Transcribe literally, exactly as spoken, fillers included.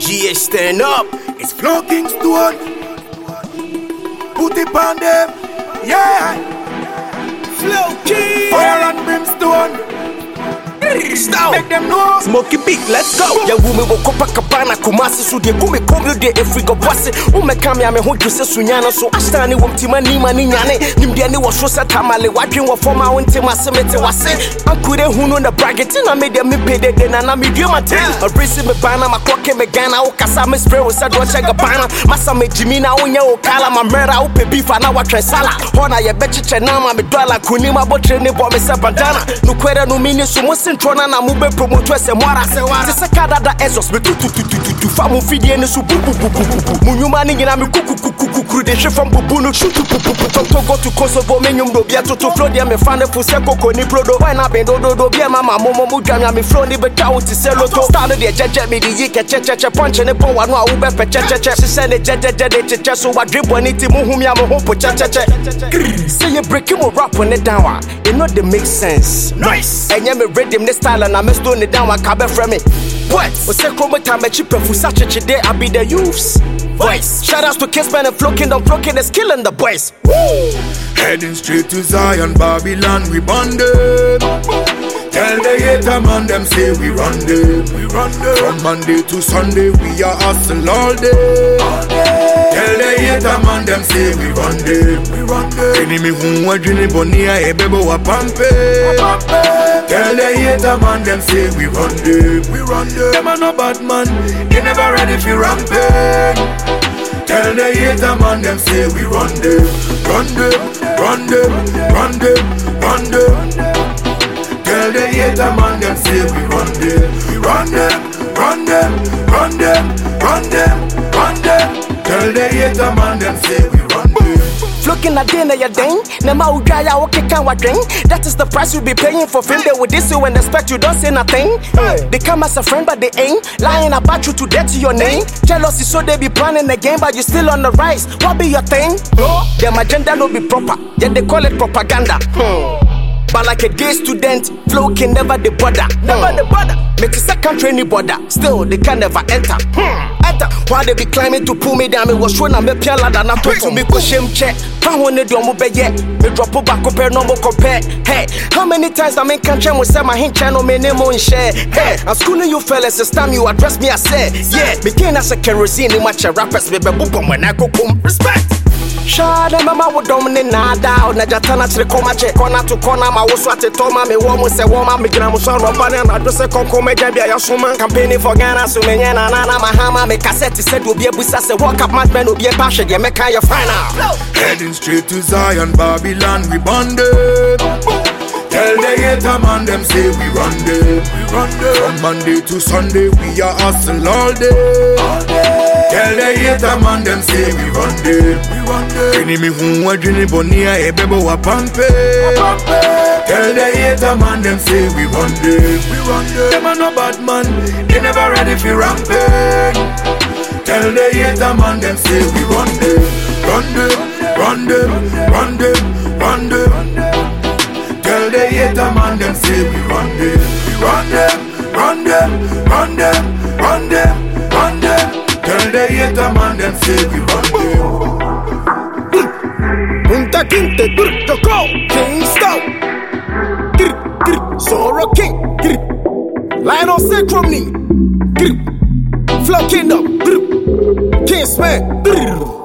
G H stand up. It's Flow Kingston. Put it on them. Yeah. Flow King. Fire and brimstone. Stop. Make them know. Smoky beat, let's go. Ya wumi wo Copacabana Kumasi so de gumi komyo de Africa boss. Wo me kam ya me ho dwese sunyana so ashtani wo mtima ni mani nyane. Nimde ni wo so satamale wadwen wo forma wo ntima se mete wase. Ankure hunu na bragging na me de me pede de na na me dua maten. A brace me bana ma clock me Ghana wo kasa me spray wo sa do chega bana. Masa me jimi na wo nya wo kala ma mera wo pe beef na wa twen sala. Hona ye bechiche na ma me dollar kuni ma bo tre ne bo me se bandana. No kwere no mini so mo Trona na mube promote se mwara se se kadada esos me tu tu tu tu tu fa mu fidie ne su bu bu bu bu mu nyuma ni ngina me kuku kuku kuku de she from bubu no shoot pu pu pu to go to Kosovo me nyum do bia to to flow dia me fan fu se koko ni prodo why na bendo do do bia mama momo mu dwa me flow ni beta wo ti se loto start de jeje me di yike che che che punch ne pon wa no a wo be pe che che che se se ne jeje je de che che so wa drip one ti mu hum ya mo ho po che che che say you break him rap on it down it no dey make sense Nice. Enye me rhythm ne style and I'm stone it down, I can't from me. What? O se chroma time me cheap for such a day, I be the youths. Voice. Shout outs to Kissman and Flow Kingdom, Flow Kingdom is killing the boys. Woo! Heading straight to Zion, Babylon, we bonded. Tell the hater man, them say we run them, we run them. From Monday to Sunday, we are hustle all day. All day. Tell the hater man, them say we run them, we run them. Enemy who want dream bonia, ebebo wa pampe. Tell the hater man, them say we run them, we run them. Them are no bad man, they never ready for ramping. Tell the hater man, them say we run them, run them, run them, run them, run them. Tell the hater man, them say we run them, we run them, run them, run them, run them, run them. Tell the hater man, them say we run them. Looking at dinner, ya ding. Nema ujaya okay can what drink. That is the price you be paying for fame. They will diss you and expect you don't say nothing. Hey. They come as a friend, but they ain't lying about you to death to your name. Jealousy, so they be planning the game, but you still on the rise. What be your thing? Their agenda no be proper, yet they call it propaganda. Hmm. But like a gay student, Flow can never the border. Never the border. Make a second training border. Still, they can never enter. Hmm. Enter. Why they be climbing to pull me down? Me was showing me pia ladder na to to me go shame check. Found one do mo be yet. Me drop back compare no more compare. Hey, how many times I mean can't change say my hint channel me name on share. Hey, I'm schooling you fellas. It's time you address me. I said, yeah. Begin as a kerosene in my rappers. Me be boop when I go home. Respect. Shada mama wo domine nada na jatana chire koma che kona to kona ma wo so atetoma me wo mo se wo ma me gira mo so roba na do se konko me gya bia yasoma campaigning for Ghana so me nya na na na mahama me cassette said obi ebusa se walk up madman obi e pa hwe de me kan your final. Heading straight to Zion, Babylon, we bonded. Tell the hater man, them say we run them, we run them. From Monday to Sunday, we are hustle all day. All day. Tell the hater man, them say we run them, we run them. Enemy who want dream bonia, ebebo wa pampe. Tell the hater man, them say we run them, we run them. Them are no bad man, they never ready for ramping. Tell the hater man, them say we run them, run them, run them, run them, run them. Tell the hater man, them say we run them, we run them, run them, run them, run them, run them. Tell the hater man, them say we run them. Punta Quinte, to go, Kingston, Zoro King, Lion on Synchrony, Flow Kingdom, Kingsman.